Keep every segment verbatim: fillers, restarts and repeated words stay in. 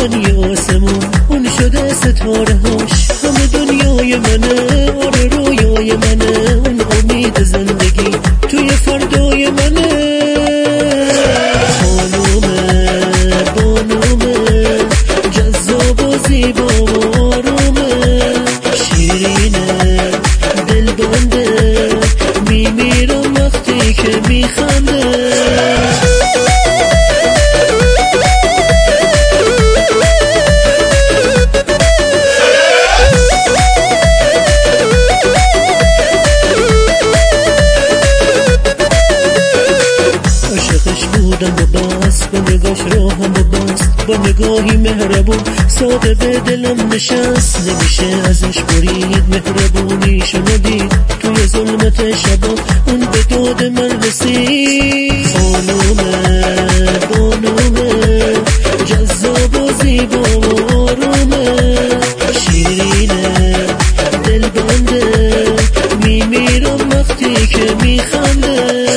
زمانی آسمون اون شده ستاره هاش همه دنیای منه، آره رویای منه، اون امید زندگی توی فردای منه. خانومه بانومه جذاب و زیبا و آرومه، شیرینه دلبنده میمیرم وقتی که میخنده. بودم و بس با نگاش راهم و بست، با نگاهی مهربون ساده به دلم نشست. نمیشه ازش برید مهربونیشو ندید، توی ظلمت شبا اون به داد من رسید. خانومه بانومه جذاب و زیبا و آرومه، شیرینه دلبنده میمیرم وقتی که میخنده.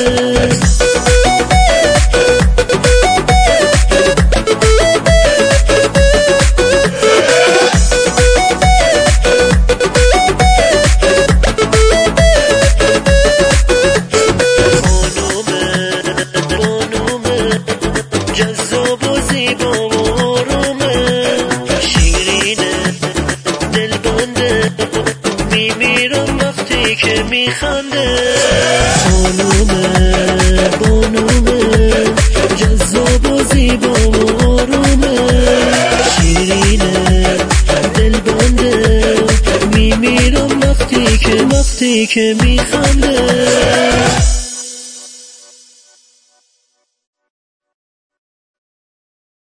جذاب و زیبا و آرومه، شیرینه دلبنده میمیرم وقتی که میخنده. خانومه بانومه جذاب و زیبا و آرومه، شیرینه دلبنده میمیرم وقتی که وقتی که میخنده.